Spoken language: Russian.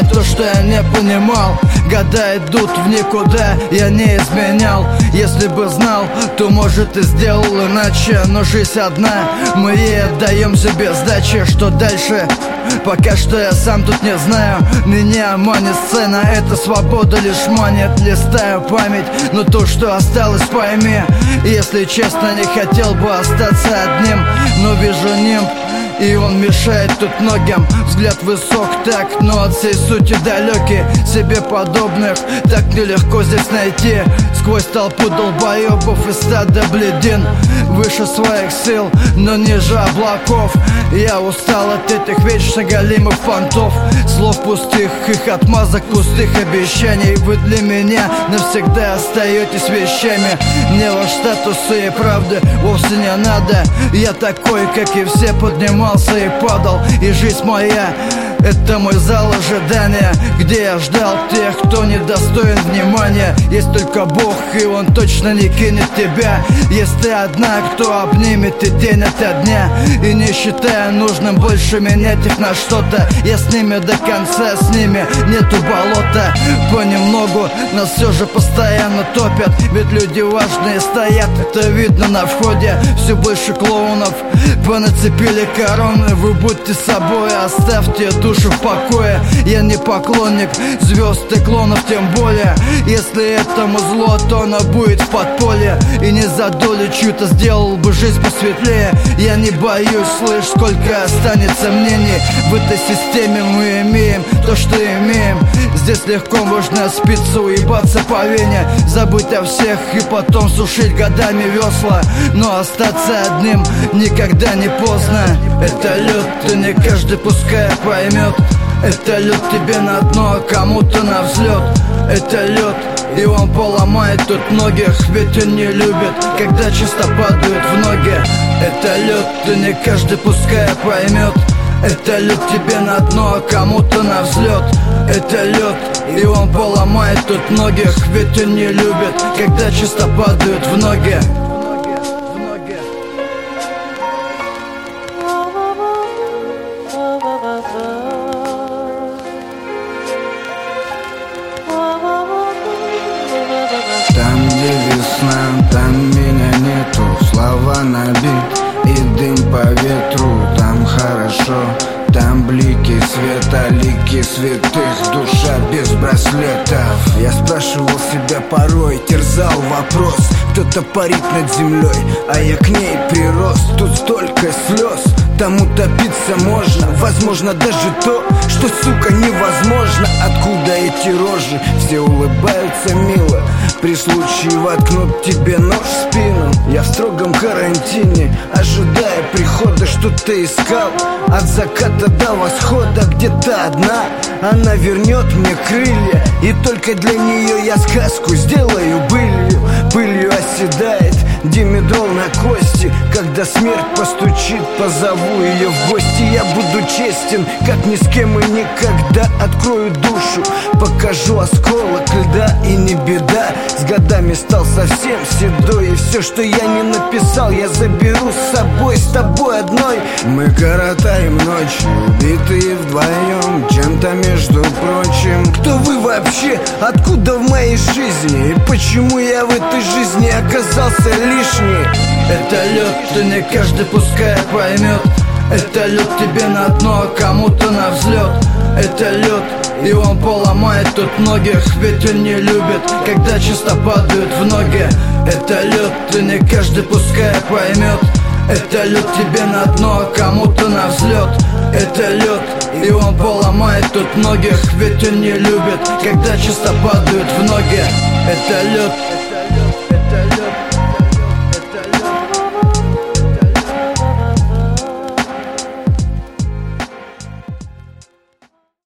понять то, что я не понимал. Года идут в никуда, я не изменял. Если бы знал, то может и сделал иначе. Но жизнь одна, мы ей отдаемся без сдачи. Что дальше? Пока что я сам тут не знаю. Меня манит сцена, это свобода лишь манит. Листаю память, но то, что осталось, пойми. Если честно, не хотел бы остаться одним, но вижу нимб, и он мешает тут многим. Взгляд высок так, но от всей сути далекий. Себе подобных так нелегко здесь найти. Сквозь толпу долбоебов и стада бледин. Выше своих сил, но ниже облаков. Я устал от этих вечно голимых понтов. Слов пустых, их отмазок, пустых обещаний. Вы для меня навсегда остаетесь вещами. Мне ваш статус и правды вовсе не надо. Я такой, как и все, поднимался и падал. И жизнь моя — это мой зал ожидания, где я ждал тех, кто недостоин внимания. Есть только Бог, и Он точно не кинет тебя. Есть ты одна, кто обнимет и день ото дня. И не считая нужным больше менять их на что-то. Я с ними до конца, с ними нету болота. Понемногу нас все же постоянно топят. Ведь люди важные стоят, это видно на входе. Все больше клоунов понацепили короны. Вы будьте собой, оставьте душу в покое. Я не поклонник звезд и клонов, тем более. Если этому зло, то оно будет в подполье. И не за долю чью-то сделал бы жизнь посветлее. Я не боюсь, слышь, сколько останется мнений. В этой системе мы имеем то, что имеем. Здесь легко можно спиться, уебаться по вене, забыть о всех и потом сушить годами весла. Но остаться одним никогда не поздно. Это лед, и не каждый пускай поймет. Это лед тебе на дно, а кому-то на взлет. Это лед, и он поломает тут многих. Ведь он не любит, когда часто падают в ноги. Это лед, и не каждый пускай поймет. Это лед тебе на дно, а кому-то на взлет. Это лед, и он поломает тут многих. Ведь он не любит, когда часто падают в ноги. Там, где весна, там меня нету. Слова на бит и дым по ветру. Там хорошо, там блики света, лики святых, душа без браслетов. Я спрашивал себя порой, терзал вопрос. Кто-то парит над землей, а я к ней прирос. Тут столько слез, там утопиться можно. Возможно даже то, что, сука, невозможно. Откуда эти рожи? Все улыбаются мило. При случае воткнут тебе нож в спину. Я в строгом карантине, ожидая прихода. Что ты искал? От заката до восхода. Где-то одна, она вернет мне крылья. И только для нее я сказку сделаю былью. Пылью оседает димедрол на кости. Когда смерть постучит, позову ее в гости. Я буду честен, как ни с кем и никогда. Открою душу, покажу осколок льда. И не беда, с годами стал совсем седой. И все, что я не написал, я заберу с собой. С тобой одной мы коротаем ночи, убитые вдвоем, чем-то между прочим. Кто вы вообще? Откуда в моей жизни? И почему я в этой жизни оказался лишний? Это лед, и не каждый пускай поймет. Это лед тебе на дно, а кому-то на взлет. Это лед, и он поломает тут многих. Ведь он не любит, когда часто падают в ноги. Это лед, и не каждый пускай поймет. Это лед тебе на дно, а кому-то на взлет. Это лед, и он поломает тут многих. Ведь он не любит, когда часто падают в ноги. Это лед.